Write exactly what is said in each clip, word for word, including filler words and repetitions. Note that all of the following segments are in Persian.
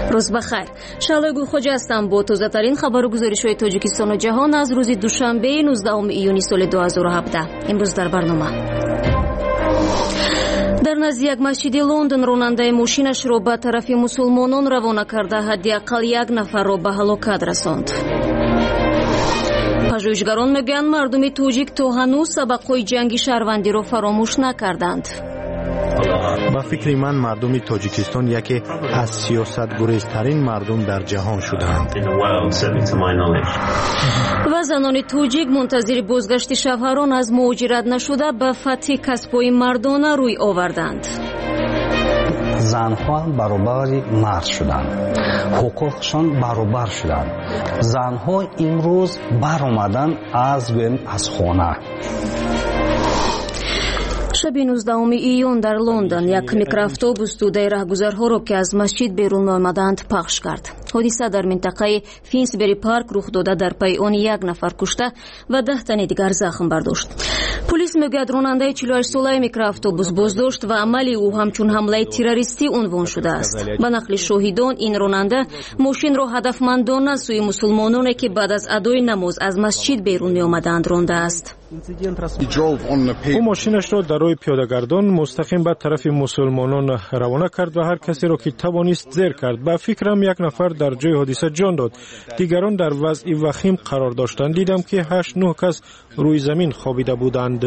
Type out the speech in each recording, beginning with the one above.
روز بخیر. شعله گلخوجه هستم با تازه‌ترین خبر و گزارش‌های تاجیکستان و جهان از روز دوشنبه نوزدهم ایونی سال دو هزار و هفده. امروز در برنامه در نزد یک مسجد لندن راننده ماشینش را به طرف مسلمانان روانه کرده حداقل یک نفر را به هلاکت رساند. پژوهشگران میگویند مردم تاجیک تا هنوز سبقهای جنگی شهروندی را فراموش نکردند. با فکر من مردم تاجیکستان یکی از سیاستگریزترین مردم در جهان شدند. و زنان تاجیک منتظر بازگشت شوهران از مهاجرت نشده به فتح کسب‌های مردانه روی آوردند. زنها برابر مرد شدند، حقوقشان برابر شدند. زنها امروز برآمدند از بین از خانه. شب نوزدهم ایون در لندن یک میکرواتوبوس توده راهگذرها را که از مسجد بیرون آمدند پخش کرد. حادثه در منطقه فینسبری پارک رخ داده، در پی آن یک نفر کشته و ده تن دیگر زخم برداشت. پلیس میگوید راننده چهل و هشت ساله میکرواتوبوس بازداشت و عمل او همچون حمله تروریستی عنوان شده است. به نقل شاهدان این راننده ماشین را هدفمندانه سوی مسلمانانی که بعد از ادای نماز از مسجد بیرون می آمدند رانده است. او ماشینش را در روی پیاده‌گردان مستقیم به طرف مسلمانان روانه کرد و هر کسی را که توانست زیر کرد. به فکرم یک نفر در جای حادثه جان داد. دیگران در وضع وخیم قرار داشتند. دیدم که هشت نه کس روی زمین خوابیده بودند.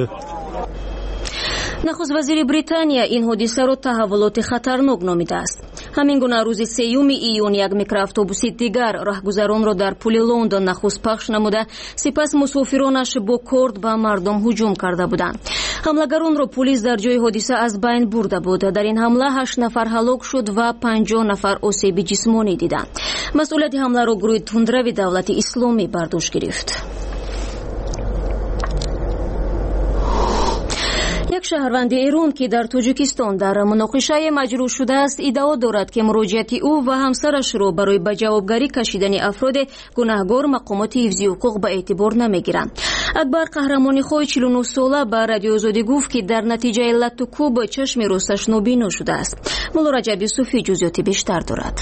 نخست وزیر بریتانیا این حادثه را تحولات خطرناک نامیده است. همین گونه روز سیوم ایون یک میکرواتوبوس دیگر راهگذران را در پل لندن نخست پخش نموده، سپس مسافرانش با کورد به مردم هجوم کرده بودند. حملگران را پلیس در جای حادثه از بین برده بود. در این حمله هشت نفر هلاک شد و پنجاه نفر آسیب جسمانی دیدند. مسئولیت حمله را گروه تندروی دولت اسلامی برداشت گرفت. یک شهروند ایران که در تاجیکستان در مناقشه مجروح شده است ادعا دارد که مراجعت او و همسرش را برای به جوابگری کشیدن افراد گناهکار مقامات حفظی حقوق به اعتبار نمیگیرند. اکبر قهرمانی خوی چهل و نه ساله به رادیو آزادی گفت که در نتیجه علت کوب چشم راستش نابینا شده است. مولا رجب یوسفی جزئیات بیشتر دارد.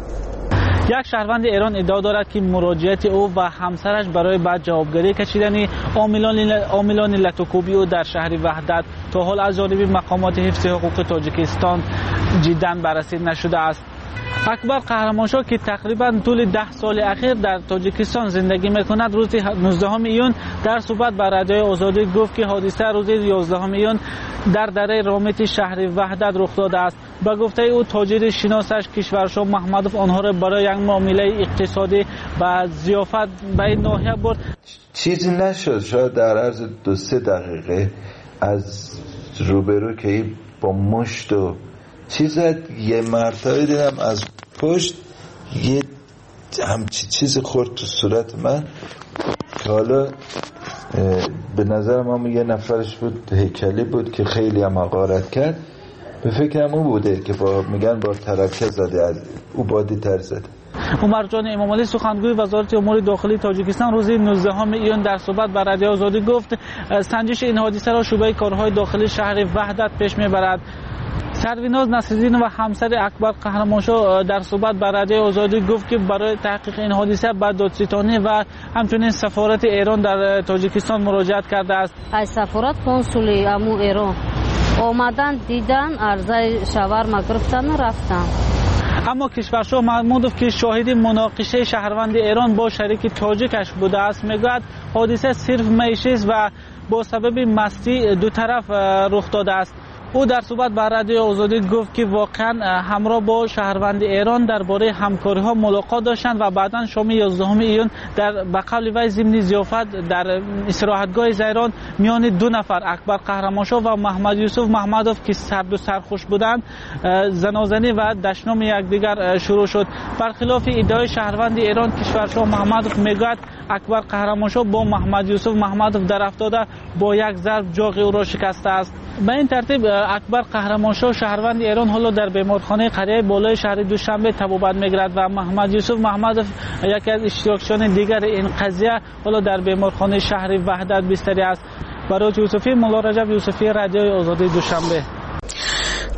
یک شهروند ایران ادعا دارد که مراجعت او و همسرش برای بعد جوابگری کشیدن عاملان عاملان لتوکوبی او در شهر وحدت تا حال از جانب مقامات حفظ حقوق تاجیکستان جداً بررسی نشده است. اکبر قهرمانشاه که تقریباً طول ده سال اخیر در تاجیکستان زندگی میکند روز نوزدهم ایون در صحبت با رادیو آزادی گفت که حادثه روز یازدهم ایون در دره رامت شهر وحدت رخ داده است. با گفته او تاجر شناسش کشورشاه محمدوف آنها را برای یک معامله اقتصادی و ضیافت به این ناحیه برد. چیزی نشد. شاید در عرض دو سه دقیقه از روبرو که با مشت و چیز یه مرتبه دیدم از پشت یه همچی چیز خورد تو صورت من که حالا به نظر ما یه نفرش بود، هیکلی بود که خیلی هم حقارت کرد. به فکرم او بوده که با میگن با ترکه زده، از او بادی تر زده. عمر جان امامعلی سخنگوی وزارت امور داخلی تاجیکستان روز نوزدهم ایون در صحبت با رادیو آزادی گفت سنجش این حادثه را شعبه کارهای داخلی شهر وحدت پیش میبرد. سرویناز نصرالدین و همسر اکبر قهرمانشاه در صحبت با رادیو آزادی گفت که برای تحقیق این حادثه به دادستانی و همچنین سفارت ایران در تاجیکستان مراجعت کرده است. از سفارت کنسولی امو ایران آمدن دیدن عرضه شاورما گرفتن رفتن. اما کشورشاه محمودوف که شاهد مناقشه شهروند ایران با شریک تاجیکش بوده است میگوید حادثه صرف معیشی است و با سبب مستی دو طرف رخ داده است. او در صحبت با رادیو آزادی گفت که واقعا همراه با شهروند ایران درباره همکاری ها ملاقات داشتند و بعدا شام یازدهم ایون در به قول وی ضمن ضیافت در استراحتگاه زیران میان دو نفر اکبر قهرمانشاه و محمد یوسف محمدوف که سرد و سرخوش بودند زنازنی و دشنام یکدیگر شروع شد. برخلاف ادعای شهروند ایران کشورشاه محمدوف میگوید اکبر قهرمانشاه با محمد یوسف محمدوف در افتاده با یک ضرب جاغ او را شکسته است. به این ترتیب اکبر قهرمانشاه شهروند ایران حالا در بیمارخانه قریه بالای شهر دوشنبه طبابت میگیرد و محمد یوسف محمدوف یکی از اشتراکچیان دیگر این قضیه حالا در بیمارخانه شهر وحدت بستری است. برای یوسفی مولا رجب یوسفی رادیو آزادی دوشنبه.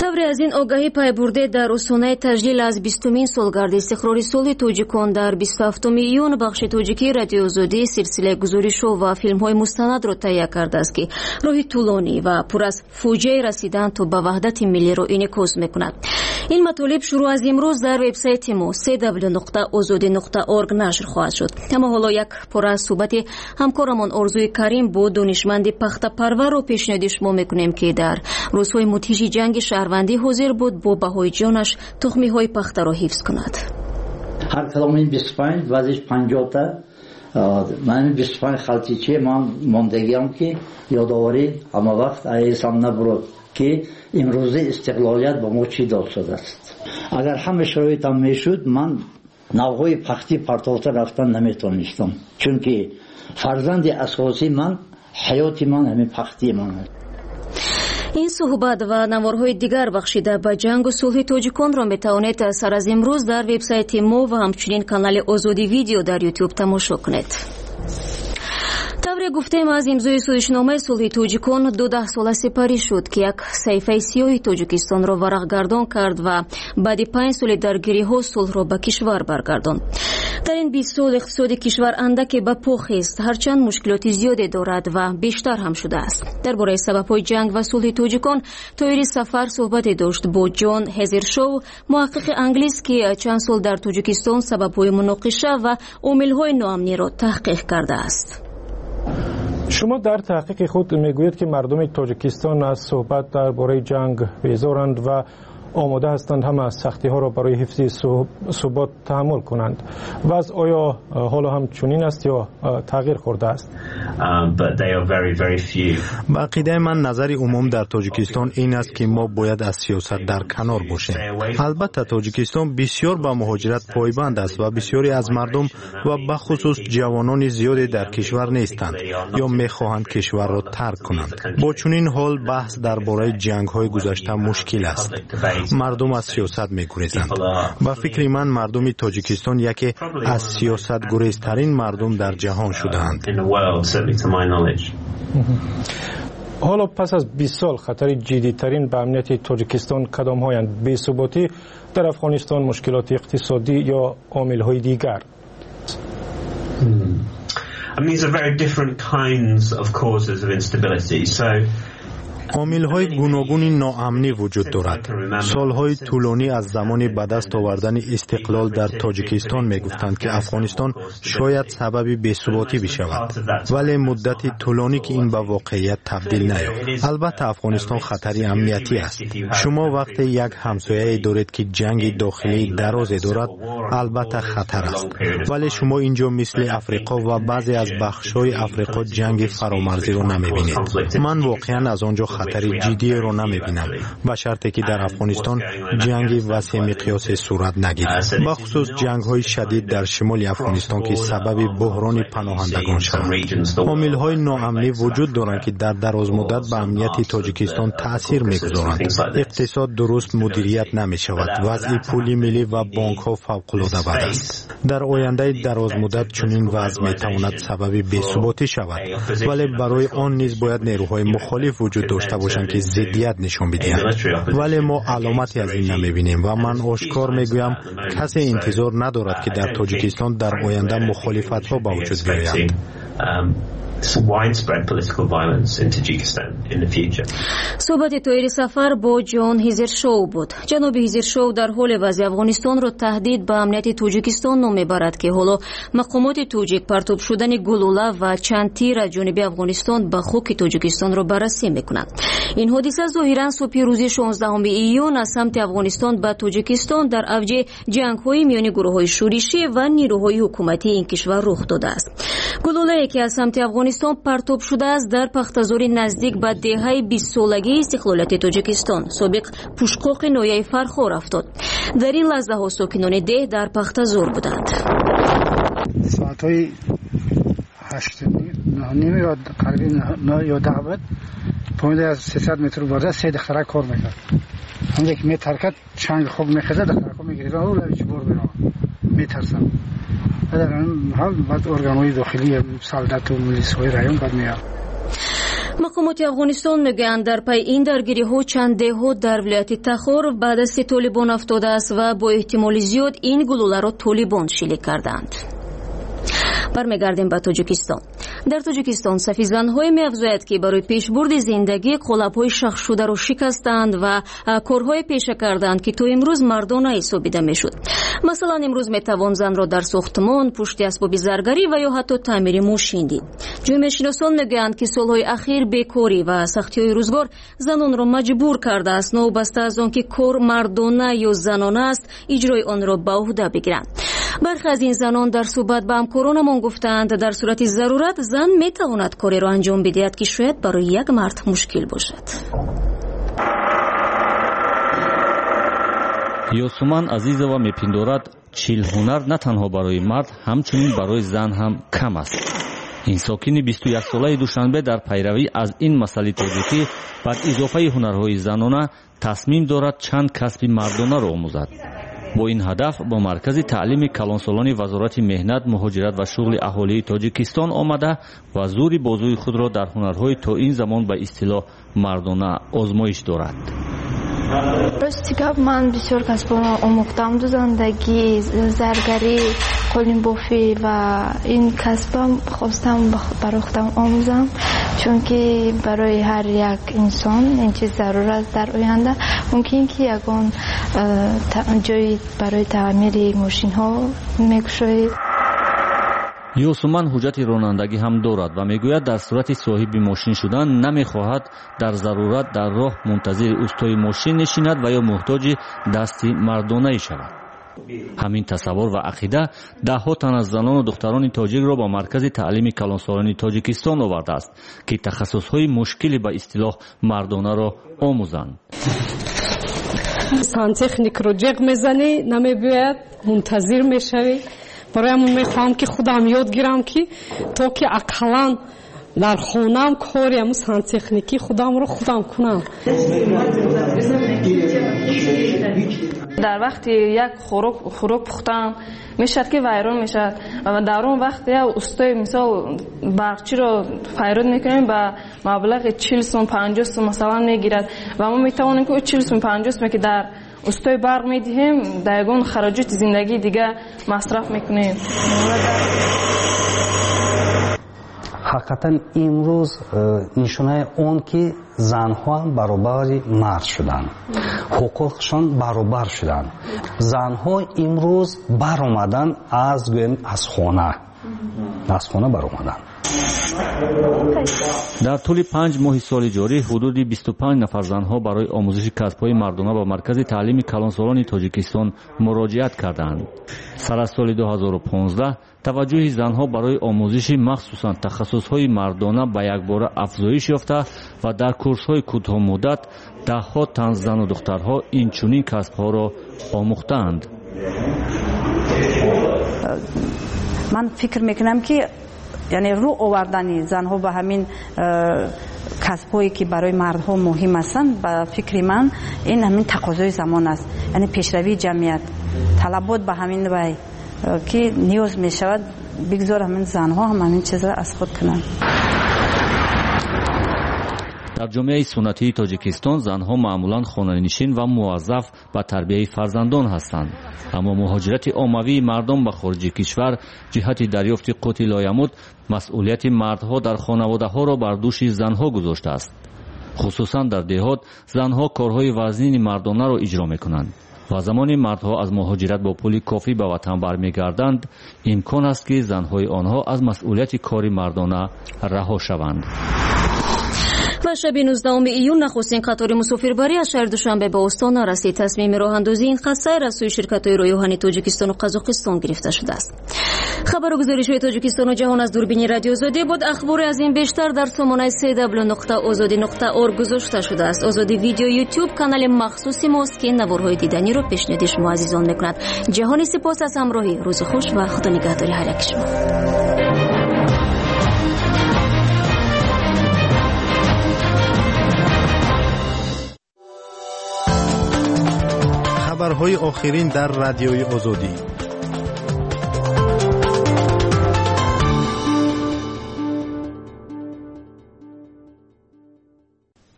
тавре аз ин огаҳӣ пайбурде дар осонаи таҷлил аз бистумин солгарди истиқрори соли тоҷикон дар бисту ҳафтуми июн бахши тоҷикии радиозодӣ силсилаи гузоришҳо ва филмҳои мустанадро таҳия кардааст ки роҳи тӯлонӣ ва пур аз фоҷиаи расидан то ба ваҳдати миллиро инъикос мекунад. ин матолиб шурӯъ аз имрӯз дар вебсайти мо се дабл ю нуқта озодӣ нуқта орг нашр хоҳад шуд. ама ҳоло як пора аз суҳбати ҳамкорамон Орзуи Карим бо донишманди пахтапарварро пешниҳоди шумо мекунем ки дар рӯзҳои мудҳиши ҷанги шаҳрвандӣ ҳозир буд бо баҳои ҷонаш тухмиҳои пахтаро ҳифз кунад. ҳар каломи бисту панҷ вазиш панҷоҳта ман бисту панҷ халтичи ман мондагиам ки ёдоварӣ ҳама вақт аисам набурад ки имрӯзи истиқлолият ба мо чӣ дод шудааст. агар ҳама шароитам мешуд ман навъҳои пахти партовта рафтан наметонистам, чунки фарзанди асосии ман ҳаёти ман ҳамин пахти ман аст. ин суҳбат ва наворҳои дигар бахшида ба ҷангу сулҳи тоҷиконро метавонед сар аз имрӯз дар вебсайти мо ва ҳамчунин канали Озодӣ видео дар ютуб тамошо кунед. тавре гуфтем аз имзои сӯзишномаи сулҳи тоҷикон дӯдаҳ сола сипарӣ шуд ки як саҳифаи сиёҳи Тоҷикистонро варақгардон кард ва баъди панҷ соли даргириҳо сулҳро ба кишвар баргардонд. дар ин бист сол иқтисоди кишвар андаке ба по хест, ҳарчанд мушкилоти зиёде дорад ва бештар ҳам шудааст. дар бораи сабабҳои ҷанг ва сулҳи тоҷикон тоири сафар суҳбате дошт бо Ҷон Ҳезершоу, муҳаққиқи англис, ки чанд сол дар Тоҷикистон сабабҳои муноқиша ва омилҳои ноамниро таҳқиқ кардааст. шумо дар таҳқиқи худ мегӯед ки мардуми тоҷикистон аз суҳбат дар бораи ҷанг безоранд ва آماده هستند همه از سختی ها را برای حفظ ثبات تحمل کنند. وضع آیا حالا هم چنین است یا تغییر خورده است؟ با عقیده من نظر عموم در تاجیکستان این است که ما باید از سیاست در کنار باشیم. البته تاجیکستان بسیار با مهاجرت پایبند است و بسیاری از مردم و به خصوص جوانان زیادی در کشور نیستند یا میخواهند کشور را ترک کنند. با چنین حال بحث درباره جنگ های گذشته مشکل است. مردم از سیاست می‌گریزند. با فکر من مردم تاجیکستان یکی از سیاست گریزترین مردم در جهان شده‌اند. حالا پس از بیست سال خطر جدی‌ترین به امنیت تاجیکستان کدام‌هایند؟ بی‌ثباتی در افغانستان، مشکلات اقتصادی یا عامل‌های دیگر؟ I mean, these are very different kinds of causes of instability. So عامل‌های گوناگون ناامنی وجود دارد. سالهای طولانی از زمان به دست آوردن استقلال در تاجیکستان میگفتند که افغانستان شاید سبب بی‌ثباتی بشود، ولی مدتی طولانی که این به واقعیت تبدیل نیافت. البته افغانستان خطری امنیتی است. شما وقتی یک همسایه دارید که جنگ داخلی درازی دارد، البته خطر است، ولی شما اینجا مثل افریقا و بعضی از بخش‌های افریقا جنگ فرامرزی رو نمی‌بینید. من واقعا از آنجا خطری جدی رو نمی‌بینم، به شرطی که در افغانستان جنگ وسیع مقیاسی صورت نگیرد، بخصوص جنگ‌های شدید در شمال افغانستان که سبب بحران پناهندگان شود. عامل‌های ناامنی وجود دارند که در دراز مدت به امنیت تاجیکستان تأثیر می‌گذارند. اقتصاد درست مدیریت نمی‌شود، وضع پولی ملی و بانک‌ها فوق‌العاده بد است. در آینده دراز مدت چنین وضع می‌تواند سبب بی‌ثباتی شود، ولی برای آن نیز باید نیروهای مخالف وجود داشته باشند که ضدیت نشان بدهند، ولی ما علامتی از این نمی‌بینیم و من آشکار میگویم کسی انتظار ندارد که در تاجیکستان در آینده مخالفت‌ها به وجود بیاید. widespread political violence in Tajikistan in the future. صحبت تویری سفر با جان هیزرشو بود. جناب هیزرشو در حال وضع افغانستان را تهدید به امنیت تاجیکستان نام میبرد که حالا مقامات تاجیک پرتاب شدن گلوله و چند تیر از جانب افغانستان به خاک تاجیکستان را بررسی میکنند. این حادثه ظاهرا صبح روز شانزدهم ایون از سمت افغانستان به تاجیکستان در اوج جنگ‌های میان گروه‌های شورشی و نیروهای حکومتی این کشور رخ داده است. گلوله‌ای که از سمت افغانستان پرتاب شده است در پختازوری نزدیک به دهه بیست سالگی استقلالیت تاجیکستان سابق پوشقاق نایه فرخار افتاد. در این لحظه ها ساکنان ده در پختازور بودند. ساعتهای هشت نیم یا قریبا یا ده بود پایین از سیصد متر بالا سه دختره کار میکرد. همونجا که میترکت چنگ خوب میخزه دختره خوب میگیره و لبیش بار برام میترسم. در این حال بعد ارگانهای داخلی سالدت و ملیس‌های رایون بعد میاد. مقامات افغانستان میگویند در پی این درگیری ها چند دهات در ولایت تخار به دست طالبان افتاده است و با احتمال زیاد این گلوله را طالبان شلیک کردند. برمیگردیم به تاجیکستان. در تاجیکستان سفیزن‌های می‌افزاید که برای پیشبرد زندگی قالب‌های شخص شده را شکستند و کارهای پیشه کردند که تا امروز مردانه حسابیده می‌شد. مثلا امروز می‌توان زن را در ساختمان، پشت اسباب زرگری و یا حتی تعمیر ماشین دید. جامعه شناسان می‌گویند که سال‌های اخیر بیکاری و سختی‌های روزگار زنان را مجبور کرده است نوبسته از آنکه کار مردانه یا زنانه است اجرای آن را به عهده بگیرند. برخی از این زنان در صحبت با همکارانمان گفتند در صورت ضرورت زن میتواند کاری را انجام بدهد که شاید برای یک مرد مشکل باشد. یوسمان عزیزова میپندارد چیل هنر نه تنها برای مرد همچنین برای زن هم کم است. این ساکن بیست و یک ساله دوشنبه در پیروی از این مسئله تاجیکی بر اضافه هنرهای زنانه تصمیم دارد چند کسب مردانه را آموزد. با این هدف با مرکز تعلیم کلانسالان وزارت مهنت، مهاجرت و شغل اهالی تاجیکستان آمده و زور بازوی خود را در هنرهای تا این زمان به اصطلاح مردانه آزمایش دارد. راستی گپ من بسیار کسب‌ها آموختم دو زندگی، زرگری، قالین بافی و این کسبم خواستم برای خودم آموزم چون که برای هر یک انسان این چیز ضرورت در آینده ممکن که یگان جایی برای تعمیر ماشین ها میگشاید. یوسمان حجت رانندگی هم دارد و میگوید در صورت صاحب ماشین شدن نمیخواهد در ضرورت در راه منتظر اوستای ماشین نشیند و یا محتاج دستی مردانه شود. همین تصور و عقیده ده ها تن از زنان و دختران تاجیک را با مرکز تعلیم کلانسالان تاجیکستان آورده است که تخصصهای مشکلی به اصطلاح مردانه را آموزند. سانتکنیک رو جغ میزنی نمیباید منتظر میشوی. برای همون میخوام که خودم یاد گیرم که تا که اقلان در خونم کاری همون سانتکنیکی خودم رو خودم کنم. در وقتی یک خوراک خوراک پختم میشد که ویران میشد و در اون وقت یا استای مثال باغچی رو فیران میکنیم با مبلغ چهل سوم پنجاه سوم مثلا میگیرد و ما میتوانیم که چهل سوم پنجاه سوم که در استای برق میدیم در یگان خراجات زندگی دیگه مصرف میکنیم. حقیقتا امروز نشانه اون که زنها هم برابر مرد شدن، حقوقشان برابر شدن. زنها امروز بر اومدن از گویم از خانه از خانه بر اومدن. در طول پنج ماه سال جاری حدود بیست و پنج نفر زنها برای آموزش کسب‌های مردانه با مرکز تعلیم کلانسالان تاجیکستان مراجعت کردند. سر از سال دو هزار و پانزده توجه زنها برای آموزش مخصوصاً تخصص‌های مردانه به یک باره افزایش یافته و در کورس‌های کوتاه مدت ده ها تن زن و دخترها این چنین کسب‌ها را آموختند. من فکر میکنم که یعنی رو آوردن زنها به همین کسب‌هایی که برای مردها مهم هستند به فکر من این همین تقاضای زمان است. یعنی پیشروی جمعیت طلبات به همین وای که نیاز می شود بگذار همین زنها هم همین چیز را از خود کنند. در جامعه سنتی تاجیکستان زنها معمولاً خانه‌نشین و موظف به تربیت فرزندان هستند، اما مهاجرت عمومی مردم به خارج کشور جهت دریافت قوت لایموت مسئولیت مردها در خانواده‌ها را بر دوش زنها گذاشته است. خصوصاً در دهات زنها کارهای وزین مردانه را اجرا می‌کنند و زمانی مردها از مهاجرت با پول کافی به وطن برمیگردند امکان است که زنهای آنها از مسئولیت کار مردانه رها شوند. و شب نوزدهم ایون نخستین قطار مسافربری از شهر دوشنبه به استان رسید. تصمیم راه اندازی این خط سیر از سوی شرکت‌های راه‌آهن تاجیکستان و قزاقستان گرفته شده است. خبر و گزارش‌های تاجیکستان و جهان از دوربین رادیو آزادی بود. اخبار از این بیشتر در سامانه سی دبلیو نقطه آزادی نقطه اورگ گذاشته شده است. آزادی ویدیو یوتیوب کانال مخصوصی ماست که نوارهای دیدنی را پیشنهاد شما عزیزان می‌کند. جهانی سپاس از همراهی. روز خوش و خدا نگهداری هر یک شما. خبرهای آخرین در رادیوی آزادی.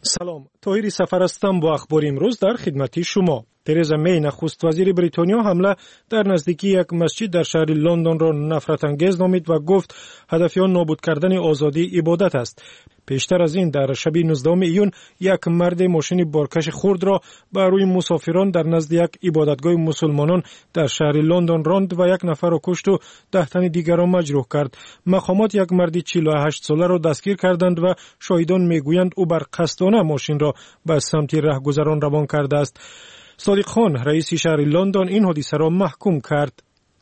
سلام، طاهری سفر هستم با اخبار امروز در خدمت شما. ترزا می نخست وزیر بریتانیا حمله در نزدیکی یک مسجد در شهر لندن را نفرت انگیز نامید و گفت هدف آن نابود کردن آزادی عبادت است. پیشتر از این در شب نوزدهم ایون یک مرد ماشین بارکش خرد را بر روی مسافران در نزد یک عبادتگاه مسلمانان در شهر لندن راند و یک نفر را کشت و ده تن دیگر را مجروح کرد. مقامات یک مرد چهل و هشت ساله را دستگیر کردند و شاهدان میگویند او بر قصدانه ماشین را به سمت رهگذران روان کرده است. صادق خان رئیس شهر لندن این حادثه را محکوم کرد.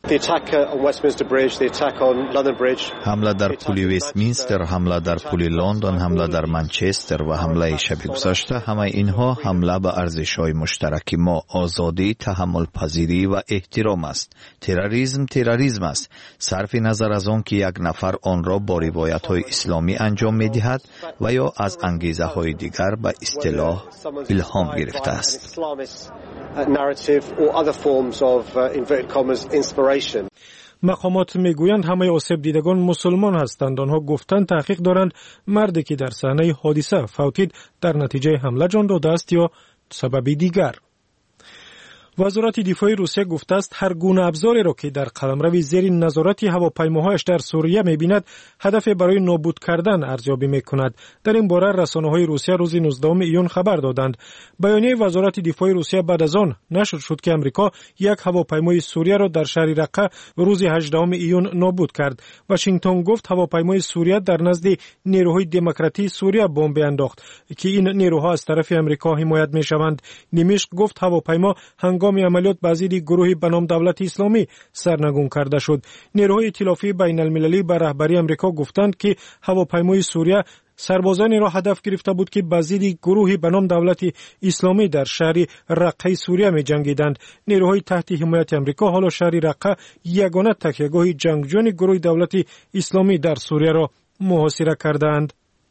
حمله در پل وستمینستر، حمله در پل لندن، حمله در منچستر و حمله شب گذشته، همه اینها حمله به ارزش‌های مشترک ما، آزادی، تحمل پذیری و احترام است. تروریسم تروریسم است، صرف نظر از آن که یک نفر آن را با روایت‌های اسلامی انجام می‌دهد و یا از انگیزه‌های دیگر به اصطلاح الهام گرفته است. مقامات میگویند همه آسیب دیدگان مسلمان هستند. آنها گفتند تحقیق دارند مردی که در صحنه حادثه فوتید در نتیجه حمله جان داده است یا سببی دیگر. وزارت دفاع روسیه گفته است هر گونه ابزاری را که در قلمرو زیر نظارت هواپیماهایش در سوریه می‌بیند هدف برای نابود کردن ارزیابی می‌کند. در این باره رسانه‌های روسیه روز نوزدهم ایون خبر دادند. بیانیه وزارت دفاع روسیه بعد از آن نشر شد که امریکا یک هواپیمای سوریه را در شهر رقه روز هجدهم ایون نابود کرد. واشنگتن گفت هواپیمای سوریه در نزد نیروهای دموکراتی سوریه بمب انداخت که این نیروها از طرف امریکا حمایت می‌شوند. دمشق گفت هواپیما هنگام عملیات به ضد گروهی به نام دولت اسلامی سرنگون کرده شد. نیروهای ائتلافی بین المللی به رهبری امریکا گفتند که هواپیمای سوریه سربازانی را هدف گرفته بود که به ضد گروهی به نام دولت اسلامی در شهر رقه سوریه می جنگیدند. نیروهای تحت حمایت امریکا حالا شهر رقه یگانه تکیهگاه جنگجویان گروه دولت اسلامی در سوریه را محاصره کردند.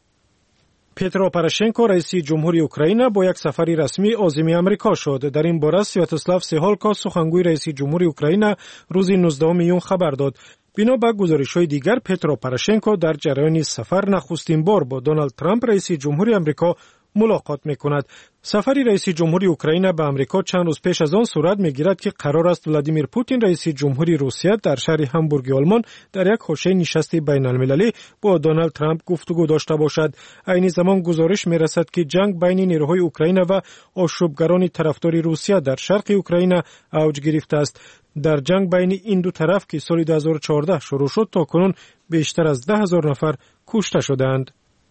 پترو پروشنکو رئیس جمهوری اوکراین با یک سفر رسمی عازم امریکا شد. در این باره سویاتوسلاو سیهالکا سخنگوی رئیس جمهوری اوکراین روز نوزدهم ایون خبر داد. بنا به گزارش‌های دیگر پترو پروشنکو در جریان سفر نخستین بار با دونالد ترامپ رئیس جمهوری آمریکا ملاقات می‌کند. سفر رئیس جمهوری اوکراین به آمریکا چند روز پیش از آن صورت می‌گیرد که قرار است ولادیمیر پوتین رئیس جمهوری روسیه در شهر همبورگ آلمان در یک حاشیه نشست بین‌المللی با دونالد ترامپ گفتگو داشته باشد. عین زمان گزارش می‌رسد که جنگ بین نیروهای اوکراین و آشوبگران طرفدار روسیه در شرق اوکراین اوج گرفته است. در جنگ بین این دو طرف که سال دو هزار و چهارده شروع شد تاکنون بیشتر از ده هزار نفر کشته شدند.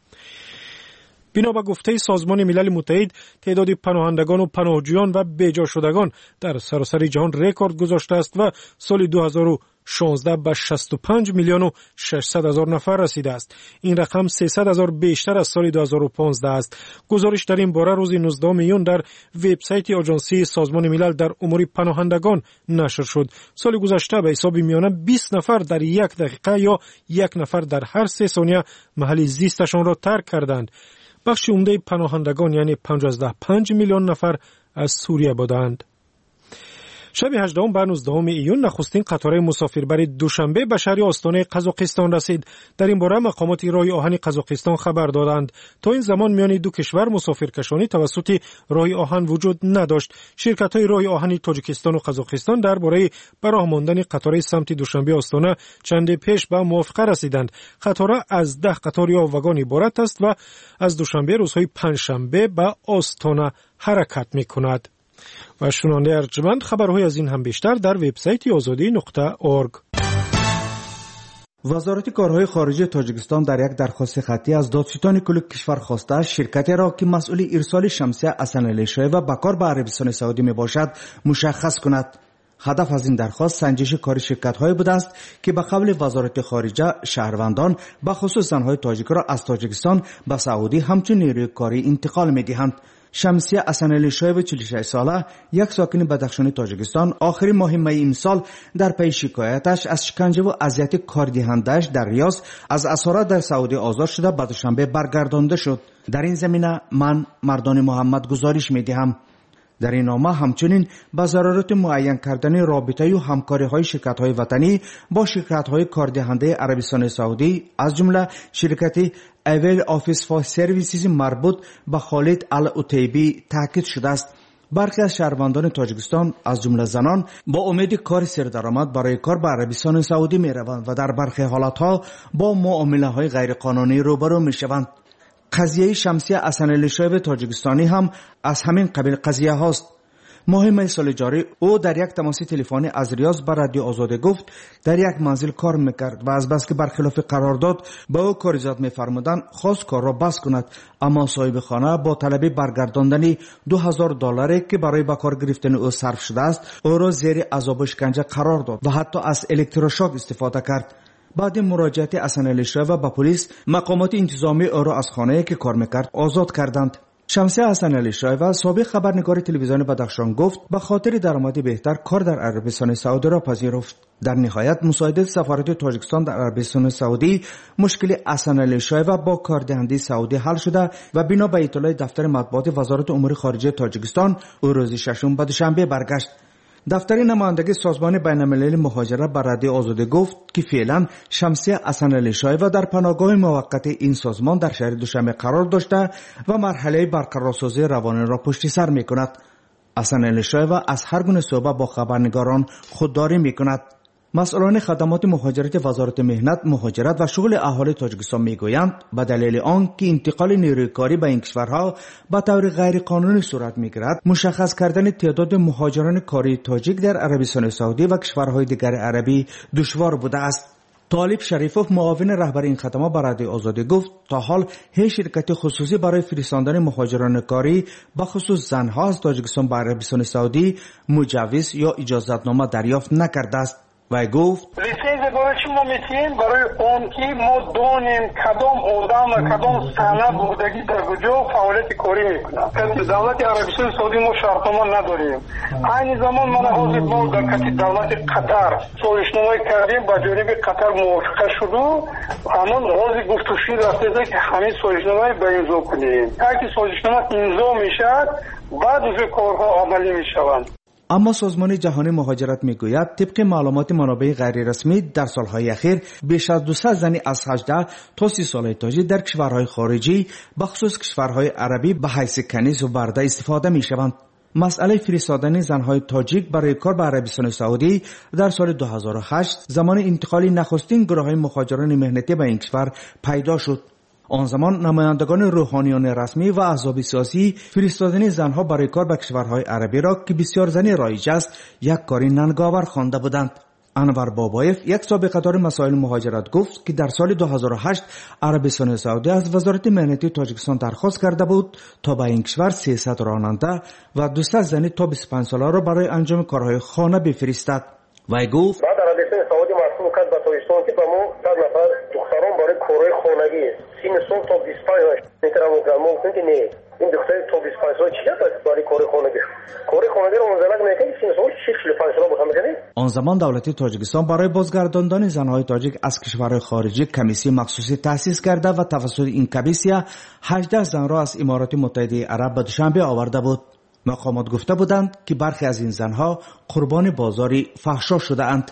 بنا به گفته سازمان ملل متحد تعداد پناهندگان و پناهجویان و بیجا شدگان در سراسر جهان رکورد گذاشته است و سال دو هزار و شانزده به شصت و پنج میلیون و ششصد هزار نفر رسیده است. این رقم سیصد هزار بیشتر از سال دو هزار و پانزده است. گزارش در این باره روز نوزدهم ایون در وبسایت آژانسی سازمان ملل در امور پناهندگان نشر شد. سال گذشته به حساب میانه بیست نفر در یک دقیقه یا یک نفر در هر سه ثانیه محل زیستشان را ترک کردند. بخش عمده پناهندگان یعنی پنجاه و پنج میلیون نفر از سوریه بودند. شب هجدهم به نوزدهم ایون نخستین قطار مسافربر دوشنبه به شهر آستانه قزاقستان رسید. در این باره مقامات راه آهن قزاقستان خبر دادند. تا این زمان میان دو کشور مسافرکشانی توسط راه آهن وجود نداشت. شرکت‌های راه آهن تاجیکستان و قزاقستان درباره به راه ماندن قطار سمت دوشنبه آستانه چند پیش به موافقه رسیدند. قطار از ده قطار یا واگن عبارت است و از دوشنبه روزهای پنجشنبه به آستانه حرکت می‌کند. و شنونده ارجمند خبرهای از این هم بیشتر در وبسایت آزادی نقطه اورگ. وزارت کارهای خارجه تاجیکستان در یک درخواست خطی از دادستان کل کشور خواسته است شرکتی را که مسئول ارسال شمسیه حسن شاه و بکار به عربستان سعودی می باشد مشخص کند. هدف از این درخواست سنجش کار شرکت‌هایی بوده است که به قول وزارت خارجه شهروندان به خصوص زن‌های تاجیک را از تاجیکستان به سعودی همچون نیروی کاری انتقال می‌دهند. شمسیه حسن شاه چهل و شش ساله یک ساکن بدخشان تاجیکستان آخرین ماه می امسال در پی شکایتش از شکنجه و اذیت کاردهنده‌اش در ریاض از اسارت در سعودی آزاد شده به دوشنبه برگردانده شد. در این زمینه من مردان محمد گزارش می‌دهم. در این نامه همچنین به ضرورت معین کردن رابطه و همکاری های شرکت های وطنی با شرکت های کاردهنده عربستان سعودی از جمله شرکت اویل آفیس فور سرویسز مربوط به خالد العتیبی تاکید شده است. برخی از شهروندان تاجیکستان از جمله زنان با امید کار سردرآمد برای کار به عربستان سعودی می روند و در برخی حالتها با معامله های غیرقانونی روبرو می شوند. قضیه شمسی حسن شایب تاجیکستانی هم از همین قبیل قضیه هاست. ماه می سال جاری او در یک تماس تلفنی از ریاض به رادیو آزاده گفت در یک منزل کار میکرد و از بس که برخلاف قرارداد به او کاریزاد میفرمودند خواست کار را بس کند، اما صاحب خانه با طلب برگرداندن دو هزار دلاری که برای به کار گرفتن او صرف شده است او را زیر عذاب و شکنجه قرار داد و حتی از الکتروشوک استفاده کرد. بعد مراجعت حسن علی شایب به پلیس، مقامات انتظامی او را از خانه‌ای که کار میکرد آزاد کردند. شمسی حسن علی شایب سابق خبرنگار تلویزیون بدخشان گفت به خاطر درآمد بهتر کار در عربستان سعودی را پذیرفت. در نهایت مساعدت سفارت تاجیکستان در عربستان سعودی مشکل حسن علی شایب با کاردهنده سعودی حل شده و بنا به اطلاع دفتر مطبوعات وزارت امور خارجه تاجیکستان او روز ششم به دوشنبه برگشت. دفتر نمایندگی سازمان بین‌المللی مهاجرت به رادیو آزاده گفت که فعلا شمسی حسن علی شایب در پناهگاه موقت این سازمان در شهر دوشنبه قرار داشته و مرحله برقرارسازی روانی را پشت سر می‌کند. حسن علی شایب از هر گونه صحبت با خبرنگاران خودداری می‌کند. مسئولان خدمات مهاجرت وزارت مهنت، مهاجرت و شغل اهالی تاجیکستان میگویند به دلیل آنکه انتقال نیروی کاری به این کشورها به طور غیر قانونی صورت میگیرد، مشخص کردن تعداد مهاجران کاری تاجیک در عربستان سعودی و کشورهای دیگر عربی دشوار بوده است. طالب شریفوف معاون رهبر این خدمات به رادیو آزادی گفت تا حال هیچ شرکت خصوصی برای فرستاندن مهاجران کاری به خصوص زنها از تاجیکستان به عربستان سعودی مجوز یا اجازه‌نامه دریافت نکرده است. و گفت لیسنس برای چی ما میتیم؟ برای اون که ما دونیم کدام آدم و کدام سنه بودگی در کجا فعالیت کاری میکنن. که دولت عربستان سعودی ما شرطنامه نداریم. این زمان من حاضر با در دولت قطر سازشنامه کردیم، با جانب قطر موافقه شد و همون حاضر گفتگوی رفته که همین سازشنامه به امضا کنیم. اگه سازشنامه امضا میشد بعد از کارها عملی میشوند. اما سازمان جهانی مهاجرت میگوید طبق معلومات منابع غیر رسمی در سالهای اخیر بیش از دویست زنی از هجده تا سی ساله تاجیک در کشورهای خارجی بخصوص کشورهای عربی به حیث کنیز و برده استفاده میشوند. مسئله فرستادن زنهای تاجیک برای کار به عربستان سعودی در سال دو هزار و هشت زمان انتقال نخستین گروه‌های مهاجران مهنتی به این کشور پیدا شد. آن زمان نمایندگان روحانیون رسمی و احزاب سیاسی فرستادن زنها برای کار به کشورهای عربی را که بسیار زنی رایج است یک کاری ننگاور خوانده بودند. انور بابایف یک سابقه‌دار مسائل مهاجرت گفت که در سال دو هزار و هشت عربستان سعودی از وزارت مهنتی تاجیکستان درخواست کرده بود تا به این کشور سیصد راننده و دویست زنی تا بیست و پنج ساله را برای انجام کارهای خانه بفرستد. و گفت بعد عربستان سعودی مسئول کرد به تاجیکستان که به ما صد نفر دختران برای کارهای خانگی سین سال تا بیست و پنج میتونم بکنم. ممکن که نه این دختر تا بیست و پنج سال چیه برای کار خانگی کار خانگی رو منزلق نکنی سین سال چهل و پنج سال بخوام بکنی. آن زمان دولت تاجیکستان برای بازگرداندن زنهای تاجیک از کشورهای خارجی کمیسی مخصوصی تأسیس کرده و توسط این کمیسیه هجده زن را از امارات متحده عرب به دوشنبه آورده بود. مقامات گفته بودند که برخی از این زنها قربان بازاری فحشا شده اند.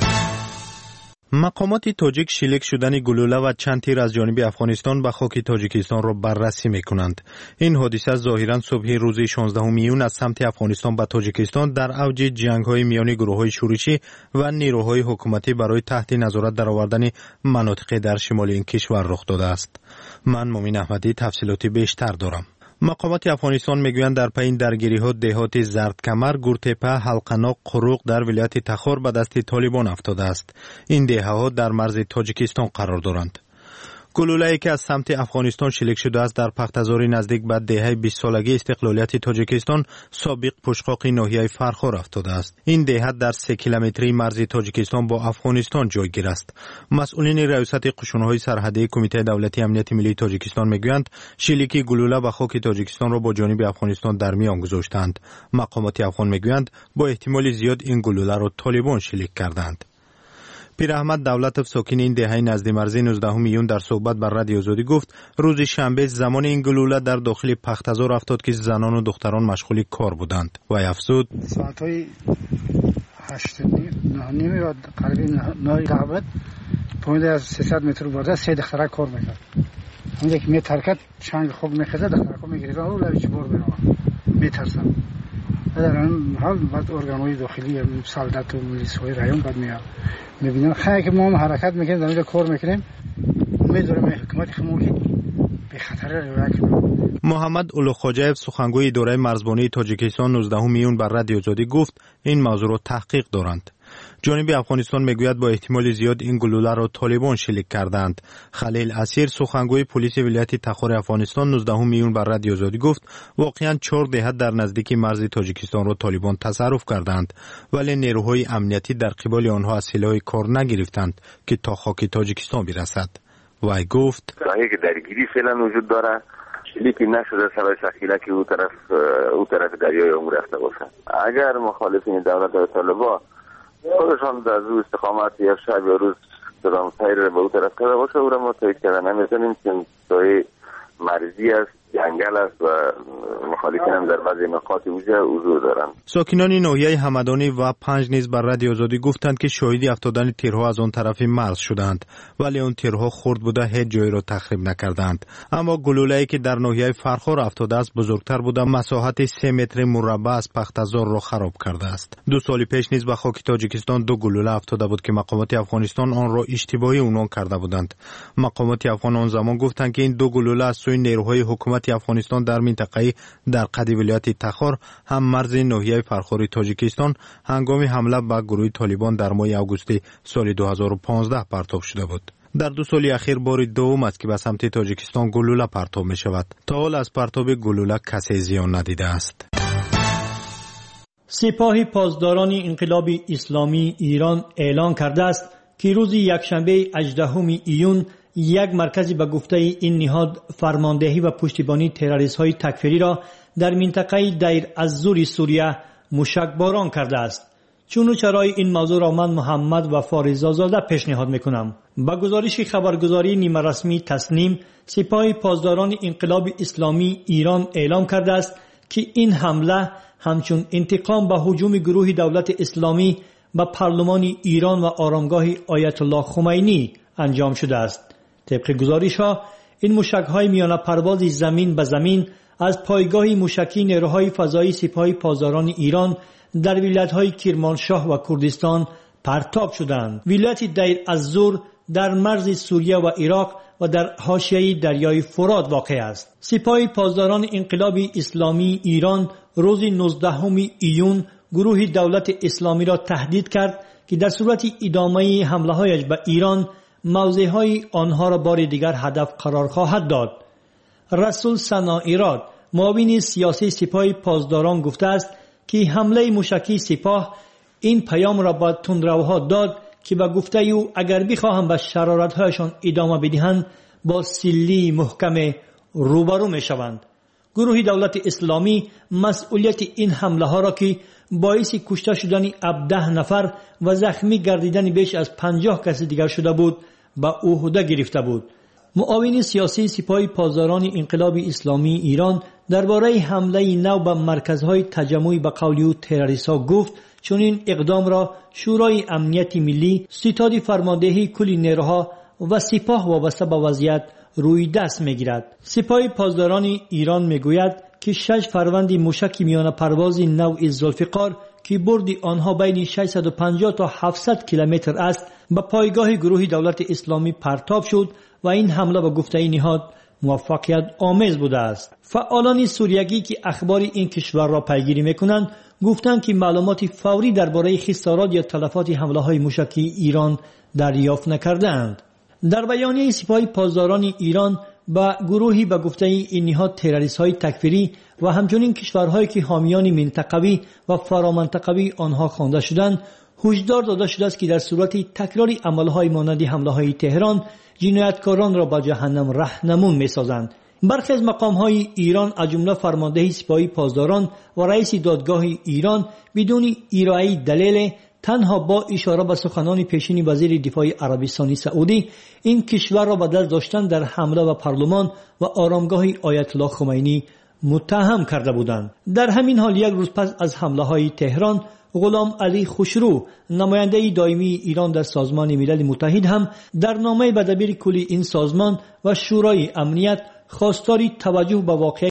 مقامات تاجیک شلیک شدن گلوله و چند تیر از جانب افغانستان به خاک تاجیکستان را بررسی میکنند. این حادثه ظاهرا صبح روز شانزدهم میون از سمت افغانستان به تاجیکستان در اوج جنگ‌های میان گروه‌های شورشی و نیروهای حکومتی برای تحت نظارت درآوردن مناطق در شمال این کشور رخ داده است. من مومن احمدی تفصیلاتی بیشتر دارم. مقامات افغانستان میگویند در پی این درگیری‌ها دهات زردکمر، گورتپه، حلقناق، قروق در ولایت تخار به دست طالبان افتاده است. این دهه‌ها در مرز تاجیکستان قرار دارند. گلوله‌ای که از سمت افغانستان شلیک شده است در پختزاری نزدیک به دهه بیست سالگی استقلالیت تاجیکستان سابق پشقاق ناحیه فرخار افتاده است. این دهه در سه کیلومتری مرز تاجیکستان با افغانستان جایگیر است. مسئولین ریاست قشون‌های سرحدی کمیته دولتی امنیت ملی تاجیکستان میگویند شلیک گلوله به خاک تاجیکستان را با جانب افغانستان در میان گذاشتند. مقامات افغان میگویند با احتمال زیاد این گلوله را طالبان شلیک کردند. پیر احمد دولتов ساکن این دهه نزد مرزی نوزدهم ایون در صحبت بر رادیو آزادی گفت روز شنبه زمان این گلوله در داخل پختزار افتاد که زنان و دختران مشغول کار بودند و افزود ساعتهای هشت نیم یا قریب نه دعوت پایین از سیصد متر بالا سه دختره کار میکرد. اون که میترکت چنگ خوب میخزه دختره کار میگیره و لویچ بار برام میترسم. در این حال بعد ارگانهای داخلی سالدات و پلیس‌های رایون بعد میاد میبینم خیلی که ما هم حرکت میکنیم در کار میکنیم امیدوارم حکومت خمولی به خطر راه کنه. محمد اولوخوجایف سخنگوی اداره مرزبانی تاجیکستان نوزدهم میون بر رادیو آزادی گفت این موضوع را تحقیق دارند. جانب افغانستان میگوید با احتمال زیاد این گلوله را طالبان شلیک کردند. خلیل اسیر سخنگوی پلیس ولایت تخار افغانستان نوزدهم میون بر رادیو آزادی گفت واقعا چهار دهه در نزدیکی مرز تاجیکستان را طالبان تصرف کردند ولی نیروهای امنیتی در قبال آنها از سلاح کار نگرفتند که تا خاک تاجیکستان برسد. وی گفت راهی که درگیری فعلا وجود داره شلیکی نشده سرای شخیله که او طرف او طرف دریای عمر رفته باشد. اگر مخالفین دولت و طالبان خودشان در روز استقامت یا شب یا روز درام سیر به او طرف کرده باشه او را ما تایید کردن نمیتونیم که سایه مرزی است جنگل است و مخالفین هم در بعضی نقاط اوجه حضور دارند. ساکنان ناحیه همدانی و پنج نیز بر رادیو آزادی گفتند که شاهدی افتادن تیرها از آن طرف مرز شدند ولی آن تیرها خرد بوده هیچ جایی را تخریب نکردند. اما گلوله‌ای که در ناحیه فرخار افتاده است بزرگتر بوده مساحت سه متر مربع از پختزار را خراب کرده است. دو سال پیش نیز به خاک تاجیکستان دو گلوله افتاده بود که مقامات افغانستان آن را اشتباهی عنوان کرده بودند. مقامات افغان آن زمان گفتند که این دو گلوله از سوی نیروهای حکومت افغانستان در منطقه در قد ولایت تخار هم مرز ناحیه فرخار تاجیکستان هنگام حمله به گروه طالبان در ماه آگوست سال دو هزار و پانزده پرتاب شده بود. در دو سال اخیر بار دوم است که به سمت تاجیکستان گلوله پرتاب می شود. تا حال از پرتاب گلوله کسی زیان ندیده است. سپاه پاسداران انقلاب اسلامی ایران اعلان کرده است که روز یکشنبه هجدهم ایون یک مرکزی به گفته این نهاد فرماندهی و پشتیبانی تروریست‌های تکفیری را در منطقه دیر الزور سوریه موشکباران کرده است. چون و چرای این موضوع را من محمد و فارزآزاده پیشنهاد میکنم. با گزارش خبرگزاری نیمه رسمی تسنیم سپاه پاسداران انقلاب اسلامی ایران اعلام کرده است که این حمله همچون انتقام به هجوم گروه دولت اسلامی به پارلمان ایران و آرامگاه آیت الله خمینی انجام شده است. طبق گزارش ها این موشک های میانه پرواز زمین به زمین از پایگاه موشکی نیروهای فضایی سپاه پاسداران ایران در ولایت های کرمانشاه و کردستان پرتاب شدند. ولایت دیر الزور در مرز سوریه و عراق و در حاشیه دریای فرات واقع است. سپاه پاسداران انقلاب اسلامی ایران روز نوزدهم ایون گروه دولت اسلامی را تهدید کرد که در صورت ادامه حمله هایش به ایران موضعهای آنها را بار دیگر هدف قرار خواهد داد. رسول ثنا ایراد معاون سیاسی سپاه پاسداران گفته است که حمله موشکی سپاه این پیام را به تندروها داد که به گفته او اگر بخواهند به شرارت‌هایشان ادامه بدهند با سلی محکم روبرو می‌شوند. گروه دولت اسلامی مسئولیت این حمله ها را که باعث کشته شدن هفده نفر و زخمی گردیدن بیش از پنجاه کس دیگر شده بود به عهده گرفته بود. معاون سیاسی سپاه پاسداران انقلاب اسلامی ایران درباره حمله نو به مرکزهای تجمع به قول او تروریست‌ها گفت چون این اقدام را شورای امنیت ملی ستاد فرماندهی کل نیروها و سپاه وابسته به وضعیت روی دست میگیرد. سپاه پاسداران ایران میگوید که شش فروند موشک میانه پرواز نوع ذوالفقار که برد آنها بین ششصد و پنجاه تا هفتصد کیلومتر است به پایگاه گروه دولت اسلامی پرتاب شد و این حمله به گفته نهاد موفقیت آمیز بوده است. فعالان سوریگی که اخبار این کشور را پیگیری میکنند گفتند که معلومات فوری درباره خسارات یا تلفات حمله های موشکی ایران دریافت نکردند. در بیانیه سپاه پاسداران ایران با گروهی به گفته این نهاد تروریست های تکفیری و همچنین کشورهایی که حامیان منطقوی و فرامنطقوی آنها خوانده شدند هشدار داده شده است که در صورت تکرار عملهای مانند حمله های تهران جنایتکاران را به جهنم راهنمون می‌سازند. برخی از مقام‌های ایران از جمله فرمانده سپاه پاسداران و رئیس دادگاه ایران بدون ارائه دلیل تنها با اشاره به سخنان پیشین وزیر دفاع عربستان سعودی این کشور را به دست داشتن در حمله به پارلمان و آرامگاه آیت الله خمینی متهم کرده بودند. در همین حال یک روز پس از حمله های تهران، غلام علی خوشرو، نماینده دائمی ایران در سازمان ملل متحد، هم در نامه به دبیر کلی این سازمان و شورای امنیت خواستار توجه به واقعه